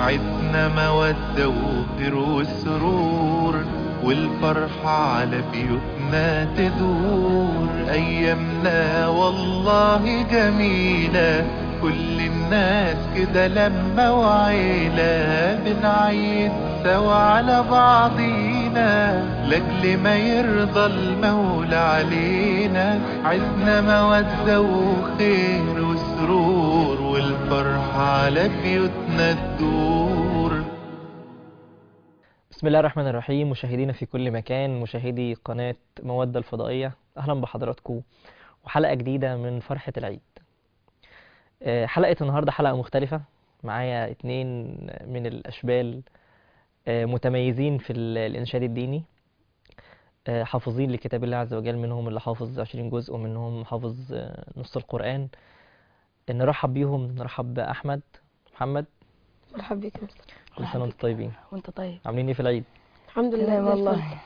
عدنا مودة وخير وسرور، والفرحة على بيوتنا تدور. أيامنا والله جميلة، كل الناس كده لما وعيلة، بنعيد سوا على بعضينا لأجل ما يرضى المولى علينا. عدنا مودة وخير وسرور، والفرحة على بيوتنا تدور. بسم الله الرحمن الرحيم. مشاهدينا في كل مكان، مشاهدي قناة مودة الفضائية، أهلا بحضراتكم وحلقة جديدة من فرحة العيد. حلقة النهاردة حلقة مختلفة، معايا اتنين من الأشبال متميزين في الإنشاد الديني، حافظين لكتاب الله عز وجل، منهم اللي حافظ 20 جزء ومنهم حافظ نص القرآن. نرحب بيهم، نرحب بأحمد محمد. مرحبا بك يا مصطفى. كل سنة وانتم طيبين. وانت طيب. عاملين ايه في العيد؟ الحمد لله زي والله الفل.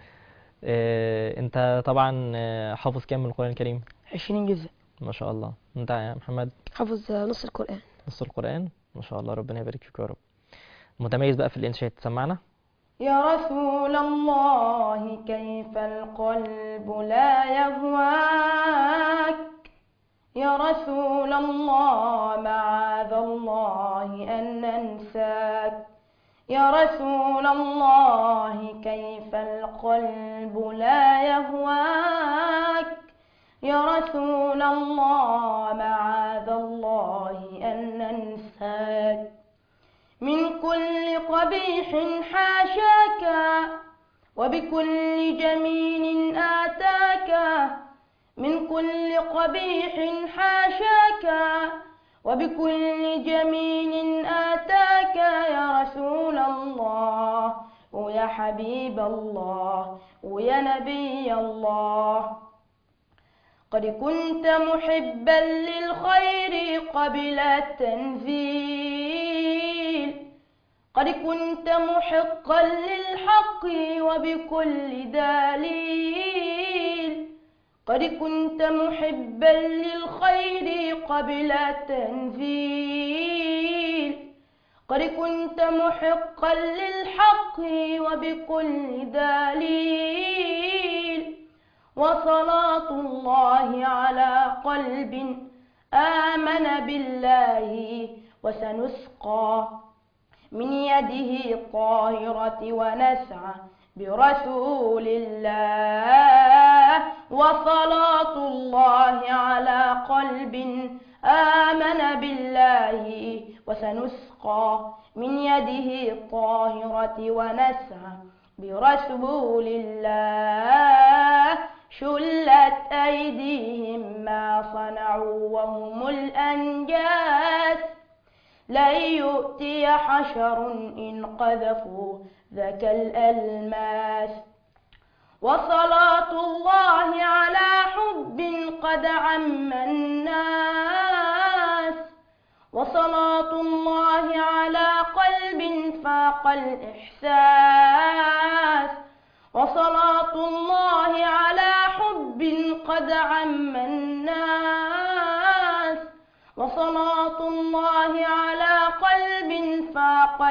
انت طبعا حافظ كام من القرآن الكريم؟ 20 جزء. ما شاء الله. انت يا محمد؟ حافظ نص القرآن. نص القرآن، ما شاء الله، ربنا يبارك فيك يا رب. متميز بقى في الإنشاد، سمعنا. يا رسول الله كيف القلب لا يهواك، يا رسول الله معاذ الله أن ننساك، يا رسول الله كيف القلب لا يهواك، يا رسول الله معاذ الله أن ننساك. من كل قبيح حاشاك، وبكل جميل آتاك، من كل قبيح حاشاك، وبكل جميل آتاك، يا رسول الله ويا حبيب الله ويا نبي الله. قد كنت محبا للخير قبل التنزيل، قد كنت محقا للحق وبكل دليل، قد كنت محبا للخير قبل التنزيل، قد كنت محقا للحق وبكل دليل. وصلاة الله على قلب آمن بالله، وسنسقى من يده الطاهرة ونسعى برسول الله. وصلاة الله على قلب آمن بالله، وسنسقى من يده الطاهرة ونسعى برسول الله. شلت أيديهم ما صنعوا وهم الأنجاس، لن يؤتي حشر إن قذفوا ذاك الألماس. وصلاة الله على حب قد عم الناس، وصلاة الله على قلب فاق الإحساس، وصلاة الله على حب قد عم الناس، وصلاة الله على قلب فاق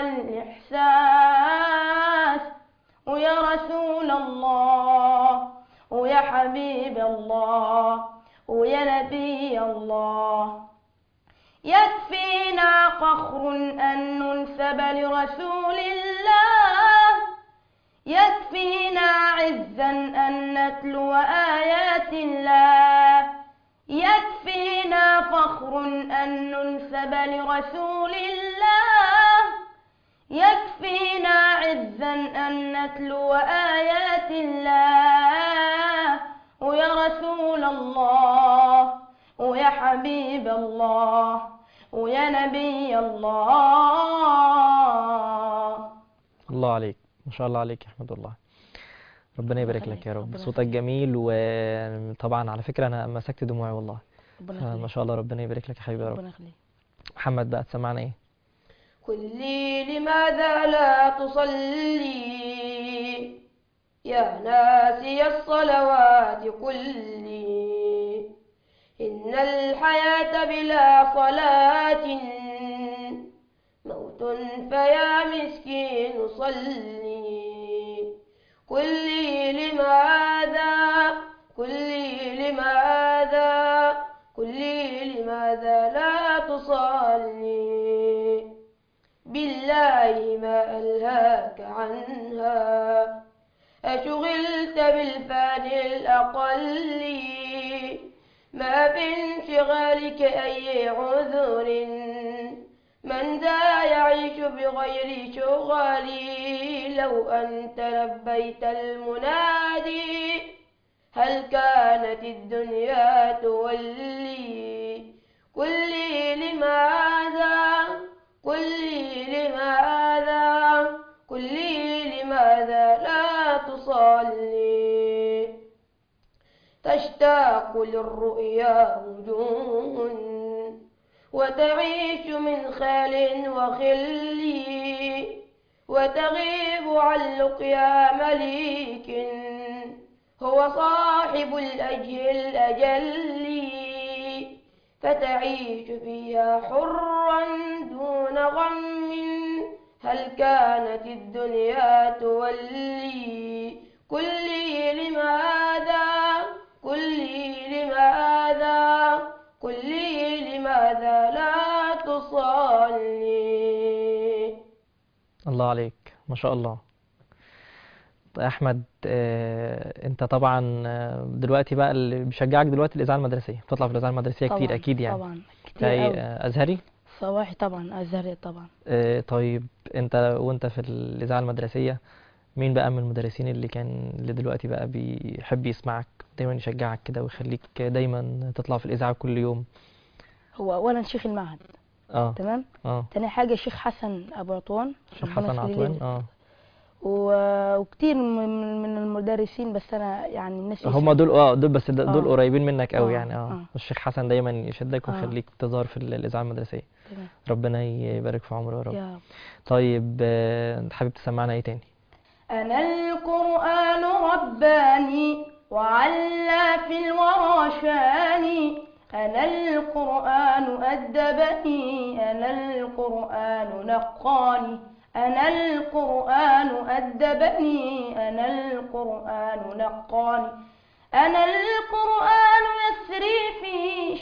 الإحساس. ويا رسول الله ويا حبيب الله ويا نبي الله. يكفينا فخر أن ننسب لرسول الله، يكفينا عزا أن نتلو آيات الله، يكفينا فخر أن ننسب لرسول الله، يكفينا عزا أن نتلو آيات الله. ويا رسول الله ويا حبيب الله ويا نبي الله. الله عليك، ما شاء الله عليك يا أحمد. الله ربنا يبارك لك يا رب. صوتك جميل، وطبعا على فكرة أنا مسكت دموعي والله. ما شاء الله، ربنا يبارك لك يا حبيبي يا رب. محمد بقى تسمعنا ايه؟ قل لي لماذا لا تصلي يا ناسي الصلوات كلي، إن الحياة بلا صلاة موت فيا مسكين صلي. قل لي لماذا، قل لي لماذا، قل لي لماذا لا تصلي. بالله ما ألهاك عنها، أشغلت بالفاني الأقل. ما في انشغالك أي عذر، من ذا يعيش بغير شغلي. لو أنت لبيت المنادي، هل كانت الدنيا تولي. قل لي لماذا، قل لي لماذا، قل لي لماذا لا تصلي. تشتاق للرؤيا وجوه، وتعيش من خال وخل، وتغيب عن لقيا مليك هو صاحب الأجل الأجل. فتعيش فيها حرا دون غم، هل كانت الدنيا تولي. قل لي لماذا، قل لي لماذا، قل لي لماذا لا تصلي. الله عليك ما شاء الله. طيب أحمد، أنت طبعا دلوقتي بقى اللي بيشجعك دلوقتي الإذاعة المدرسية، بتطلع في الإذاعة المدرسية كتير طبعا أكيد يعني. طبعا كتير زي قوي. أزهري. صباحي طبعا، أزهري طبعا. طيب أنت وأنت في الإذاعة المدرسية، مين بقى من المدرسين اللي دلوقتي بقى بيحب يسمعك دايما يشجعك كده ويخليك دايما تطلع في الإذاعة كل يوم؟ هو أولا شيخ المعهد، تمام. تاني حاجة شيخ حسن أبو عطوان، شيخ ربنا حسن يخليه عطوان. لي. وكتير من المدرسين، بس أنا يعني الناس هم دول دول بس دول قريبين منك قوي يعني. الشيخ حسن دايما يشدك ويخليك تظهر في الإذاعة المدرسية. تمام. ربنا يبارك في عمره يا رب. يا رب. طيب انت حابب تسمعنا ايه تاني؟ أنا القرآن رباني وعلى في الورى شاني. أنا القرآن أدبني، أنا القرآن نقاني. أنا القرآن أدبني، أنا القرآن نقاني. أنا القرآن يسري في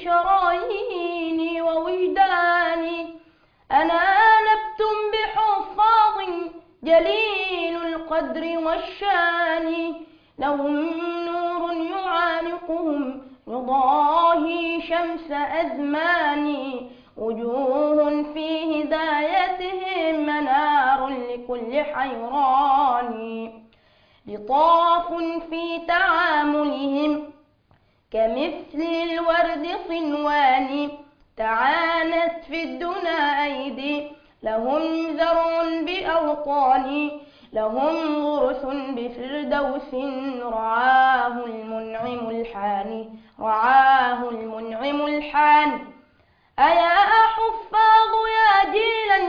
شراييني ووجداني. أنا نبت بحفاظ جليل القدر والشان. لهم نور يعانقهم يضاهي شمس أزماني. وجوه في هدايتهم منار لكل حيران. لطاف في تعاملهم كمثل الورد صنوان. تعانت في الدنا أيدي لهم زرع بأوطان. لهم غرس بفردوس رعاه المنعم الحاني، رعاه المنعم الحاني. أيا حفاظ يا جيلا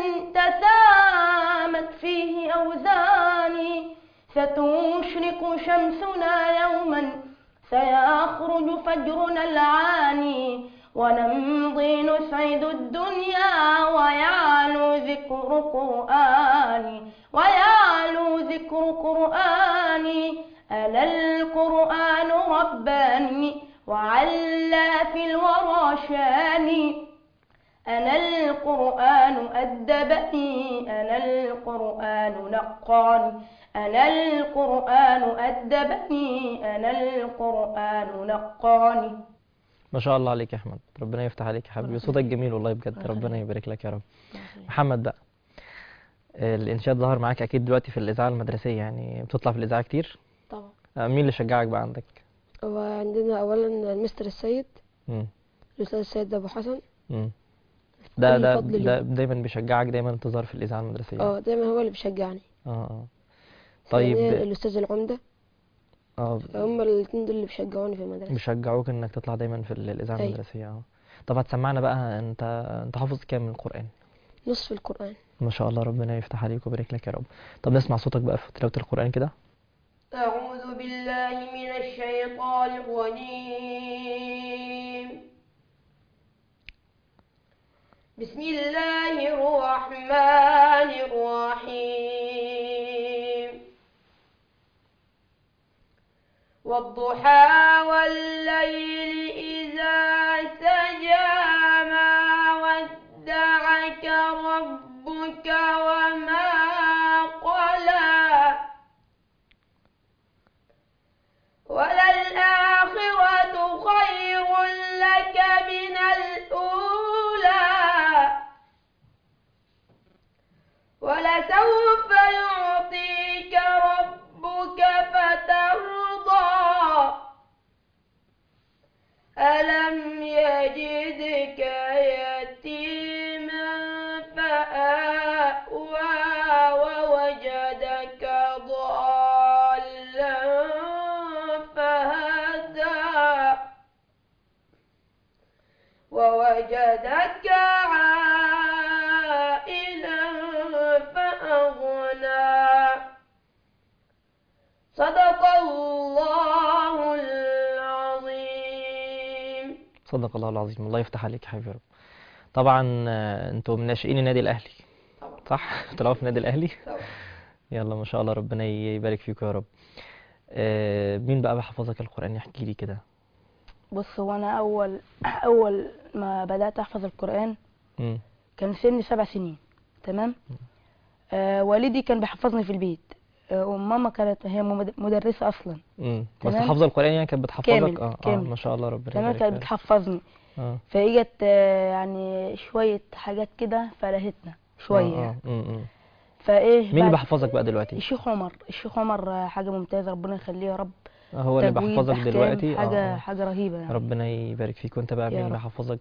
تسامت فيه أوزاني. ستشرق شمسنا يوما، سيخرج فجرنا العاني. ونمضي نسعد الدنيا ويعلو ذكر قرآني، ويعلو ذكر قرآني. ألا القرآن رباني وعلى في الورى شاني. أنا القرآن أدبني، أنا القرآن نقاني. أنا القرآن أدبني، أنا القرآن نقاني. ما شاء الله عليك يا احمد، ربنا يفتح عليك يا حبيبي، صوتك جميل والله بجد، ربنا يبارك لك يا رب. محمد بقى، الانشاد ظهر معاك اكيد دلوقتي في الاذاعه المدرسيه، يعني بتطلع في الاذاعه كتير طبعا. مين اللي شجعك بقى عندك؟ وعندنا اولا المستر السيد، الاستاذ السيد ابو حسن. ده دايما بيشجعك دايما تظهر في الاذاعه المدرسيه؟ دايما هو اللي بيشجعني. طيب الاستاذ العمده. هم الاثنين دول اللي بيشجعوني في المدرسه، بيشجعوك انك تطلع دايما في الاذاعه المدرسيه. طب هتسمعنا بقى، انت حافظ كام من القران؟ نصف القران. ما شاء الله، ربنا يفتح عليك ويبارك لك يا رب. طب نسمع صوتك بقى في تلاوه القران كده. أعوذ بالله من الشيطان الرجيم. بسم الله الرحمن الرحمن الرحيم والضحى والليل إذا سجى ما ودعك ربك وما قلى وللآخرة خير لك من الأولى ولسوف يعطيك ربك فترضى ألم يجدك يتيما فآوى ووجدك ضالا فهدى ووجدك عائلا فأغنى صدق الله العظيم. صدق الله العظيم. الله يفتح عليك يا حبيبي. طبعا انتوا من ناشئين النادي الاهلي صح؟ بتلعبوا في النادي الاهلي؟ يلا ما شاء الله، ربنا يبارك فيكم يا رب. مين بقى بيحفظك القرآن؟ يحكي لي كده. بص، هو انا اول ما بدات احفظ القرآن كان سني 7 سنين. تمام. والدي كان بيحفظني في البيت، وماما كانت هي مدرسة اصلا. بس حافظة القرآن يعني كانت بتحفظك؟ كامل. ما شاء الله، ربنا تمام. كانت بتحفظني. فاجت يعني شوية حاجات كده فلهتنا شوية. فايه مين اللي بيحفظك بقى دلوقتي؟ الشيخ عمر حاجة ممتازة، ربنا يخليه يا رب. هو اللي بيحفظك دلوقتي؟ حاجة رهيبة يعني. ربنا يبارك فيك. وانت بقى مين بيحفظك؟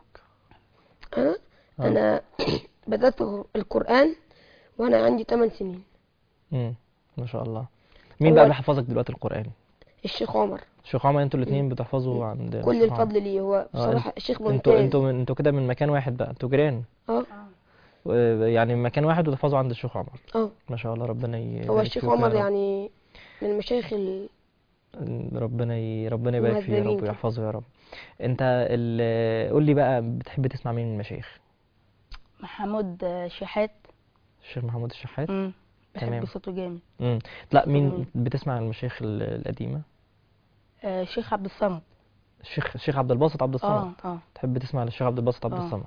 انا بدأت القرآن وانا عندي 8 سنين. ما شاء الله. مين بقى بيحفظك دلوقتي القرآن؟ الشيخ عمر. الشيخ عمر. انتوا الاثنين بتحفظوا عند كل الفضل ليه، هو بصراحة الشيخ ممتاز. انتوا كده من مكان واحد بقى؟ انتوا جيران؟ يعني من مكان واحد وتحفظوا عند الشيخ عمر؟ ما شاء الله، ربنا يبارك فيك. هو الشيخ عمر يعني من المشايخ ربنا يبارك فيه يا رب ويحفظه يا رب. انت قول لي بقى، بتحب تسمع مين من المشايخ؟ محمود شحات. الشيخ محمود الشحات. بحب صوته جامد. لا، مين بتسمع المشايخ القديمة؟ الشيخ عبد الصمد. الشيخ عبد الباسط عبد الصمد. تحب تسمع للشيخ عبد الباسط عبد الصمد؟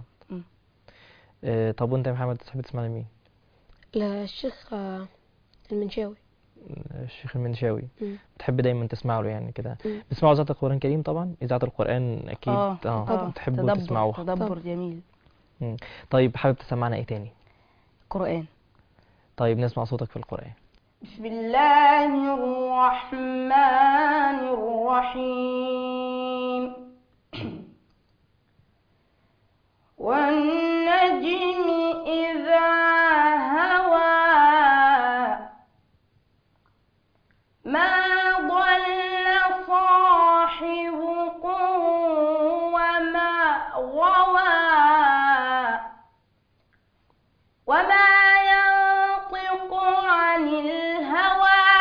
طب وانت يا محمد تحب تسمع لمين؟ لا، الشيخ المنشاوي. الشيخ المنشاوي. بتحب دايما تسمع له يعني كده؟ بتسمعوا إذاعة القرآن الكريم طبعا؟ إذاعة القرآن أكيد. بتحبوا تسمعوها؟ تدبر جميل. طيب حابب تسمعنا ايه تاني؟ قرآن. طيب نسمع صوتك في القرآن. بسم الله الرحمن الرحيم والنجم إذا هوى ما ضل صاحبكم وما غوى وما ينطق عن الهوى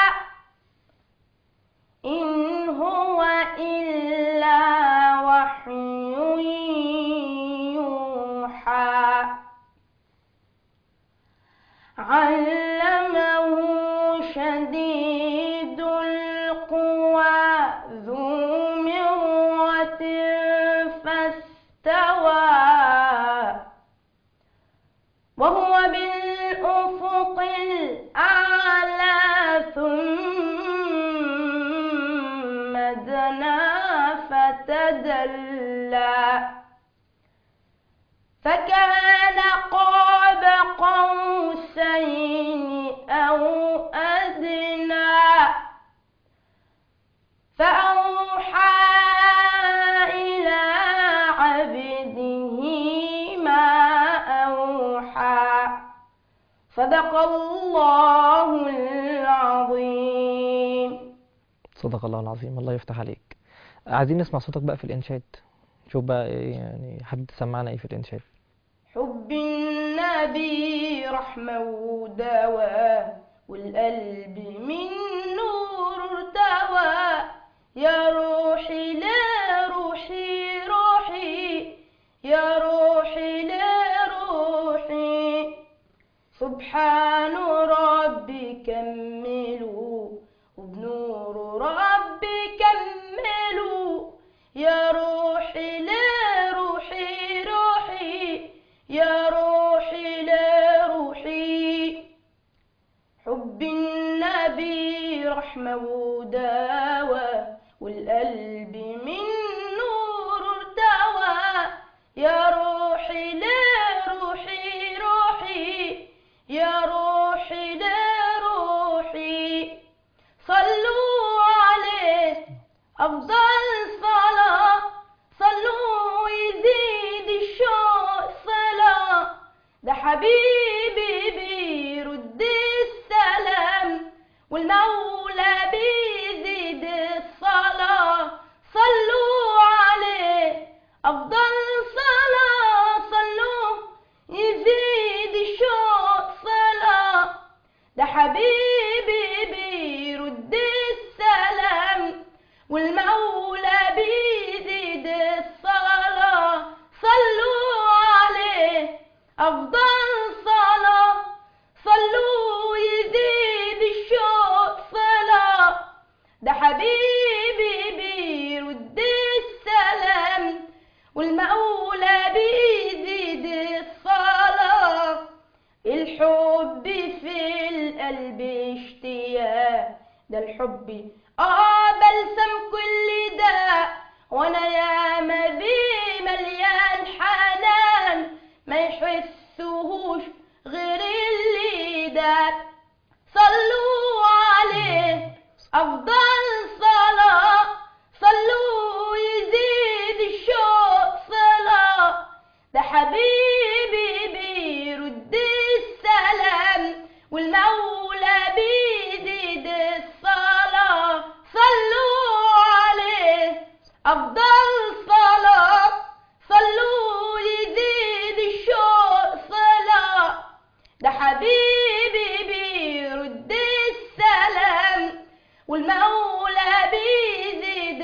إن هو إلا وحي يوحى علمه شديد القوى ذو مرة فاستوى وهو بالأفق الأعلى ثم دنا فتدلى فكان قاب قوسين أو أدنى فأوحى إلى عبده ما أوحى صدق الله العظيم. صدق الله العظيم. الله يفتح عليك. عايزين نسمع صوتك بقى في الإنشاد. شوف بقى ايه يعني، حابب تسمعنا ايه في الإنشاد؟ حب النبي رحمة ودواء والقلب من نور ارتوى يا روحي لا روحي روحي يا روحي لا روحي سبحان ربي كملوا وبنور ربي كملوا يا روحي لروحي روحي يا روحي لروحي حب النبي رحمة ودواء والقلب من نور ارتوى يا روحي لروحي روحي يا روحي لروحي صلوا عليه أفضل صلاة صلوا يزيد الشوق صلاة ده حبيبي بيرد السلام والمولى بيزيد الصلاة صلوا عليه أفضل صلاة صلوا يزيد الشوق صلاة ده حبيبي بيرد السلام والمولى بيزيد الصلاة صلوا عليه أفضل صلاة صلوا يزيد الشوق صلاة ده حبيبي بيرد السلام والمولى بيزيد الصلاة الحب في القلب اشتياق ده الحب بلسم كل داء وانا ياما بيه مليان حنان ما يحسوهوش غير اللي داب صلوا عليه افضل صلاة صلوا يزيد الشوق صلاة ده حبيبي بيرد السلام والمولى بيزيد الصلاة صلوا عليه أفضل صلاة صلوا يزيد الشوق صلاة ده حبيبي بيرد السلام والمولى بيزيد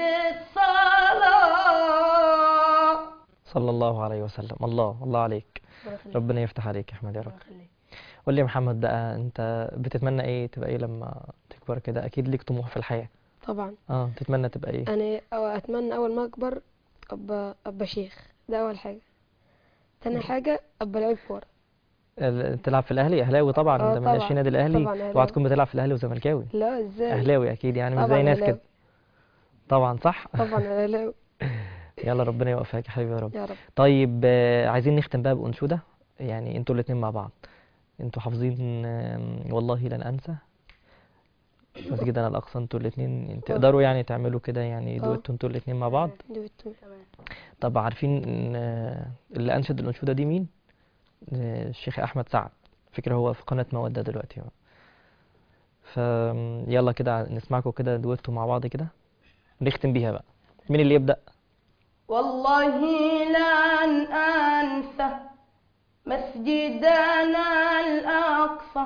الصلاة صلى الله عليه وسلم. الله عليك، ربنا يفتح عليك يا أحمد يا رب. قول لي يا محمد بقى، أنت بتتمنى إيه تبقى إيه لما تكبر كده؟ أكيد ليك طموح في الحياة. طبعا. تتمنى تبقى إيه؟ انا اتمنى اول ما اكبر ابقى شيخ، ده اول حاجه. تاني حاجه ابقى لعيب كوره. تلعب في الأهلي؟ أهلاوي طبعا. أنت من ناشئين النادي الأهلي. اوعى تكون بتلعب في الأهلي وزملكاوي. لا ازاي؟ أهلاوي أكيد، يعني مش زي ناس كده. طبعا صح. طبعا أهلاوي. يلا ربنا يوفقك يا حبيبي يا رب. يا رب. طيب عايزين نختم بقى بأنشودة، يعني انتوا الاتنين مع بعض. انتوا حافظين والله لن أنسى، مسجدنا الأقصى، انتوا الاتنين تقدروا يعني تعملوا كده يعني دويتو انتوا الاتنين مع بعض؟ دويتو. طب عارفين اللي أنشد الأنشودة دي مين؟ الشيخ أحمد سعد، فكرة هو في قناة مودة دلوقتي. فيلا كده نسمعكم كده دويتو مع بعض كده، نختم بيها بقى. مين اللي يبدأ؟ والله لن أنسى مسجدنا الأقصى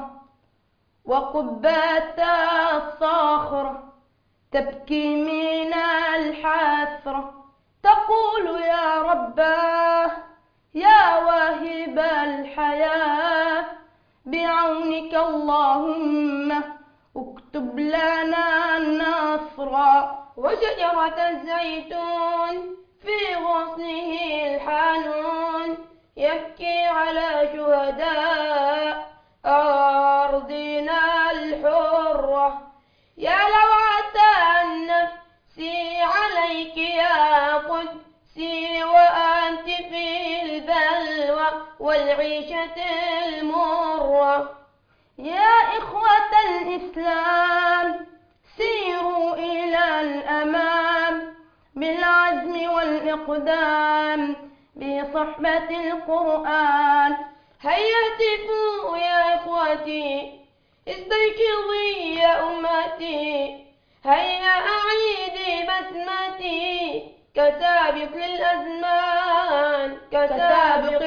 وقبة الصخرة تبكي من الحسرة تقول يا رباه يا واهب الحياة بعونك اللهم اكتب لنا النصر. وشجرة الزيتون في غصنه الحنون يبكي على شهداء أرضنا الحرة. يا لوعة النفس عليك يا قدسي وأنت في البلوى والعيشة المرة. يا إخوة الإسلام سيروا إلى الأمام بالعزم والإقدام بصحبة القرآن. هيا اهتفوا يا إخوتي استيقظي يا أمتي هيا أعيدي بسمتي كسابق الأزمان كسابق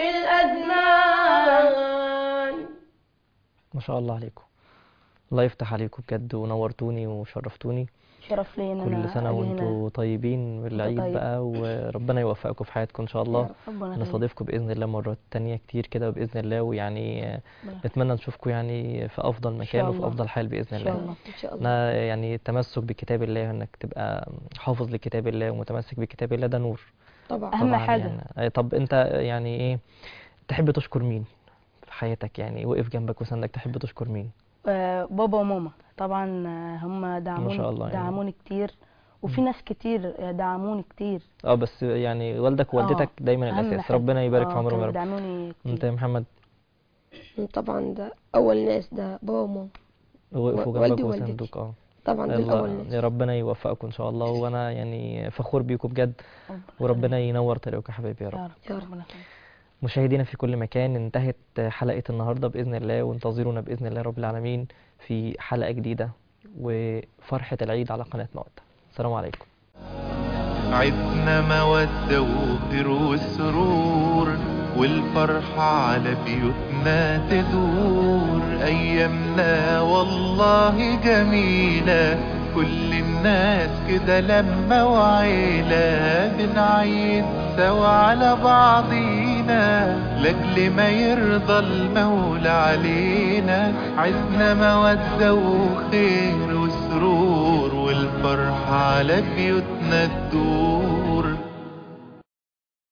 الأزمان. ما شاء الله عليكم، الله يفتح عليكم بجد، ونورتوني وشرفتوني. شرف لي ان كل انا سنة أجي هنا. وانتوا طيبين بالعيد طيب. بقى، وربنا يوفقكم في حياتكم ان شاء الله. ربنا يخليك. نستضيفكم بإذن الله مرات تانية كتير كده بإذن الله، ويعني ربنا نتمنى نشوفكم يعني في أفضل مكان شاء وفي الله. أفضل حال بإذن ان شاء الله. الله. ان شاء الله. أنا يعني التمسك بكتاب الله، إنك تبقى حافظ لكتاب الله ومتمسك بكتاب الله، ده نور طبعا. أهم طبعا حاجة. يعني. طب أنت يعني إيه تحب تشكر مين في حياتك؟ يعني وقف جنبك وسندك، تحب تشكر مين؟ بابا وماما طبعا. هم ما شاء الله يعني. دعموني كتير، وفي ناس كتير دعموني كتير. بس يعني والدك ووالدتك دايما أهم الأساس، حاجة. ربنا يبارك في عمرهم يا كانوا رب. بيدعموني أنت كتير. يا محمد؟ طبعا ده اول ناس، ده بابا وماما. وقفوا والدي جنبك ووالدتي. وسندوك. طبعا دول الله اول ناس. يا ربنا يوفقكم ان شاء الله، وانا يعني فخور بيكم بجد، وربنا ينور طريقكم يا حبايبي يا رب. يا رب. ربنا يخليك. مشاهدينا في كل مكان، انتهت حلقة النهاردة بإذن الله، وانتظرونا بإذن الله رب العالمين في حلقة جديدة وفرحة العيد على قناة مودة. السلام عليكم. عدنا مودة وخير والسرور، والفرحة على بيوتنا تدور. أيامنا والله جميلة، كل الناس كده لما وعيلة، بنعيد سوا على بعضينا لأجل ما يرضى المولى علينا. عزنا مودة وخير وسرور، والفرحة على بيوتنا تدور.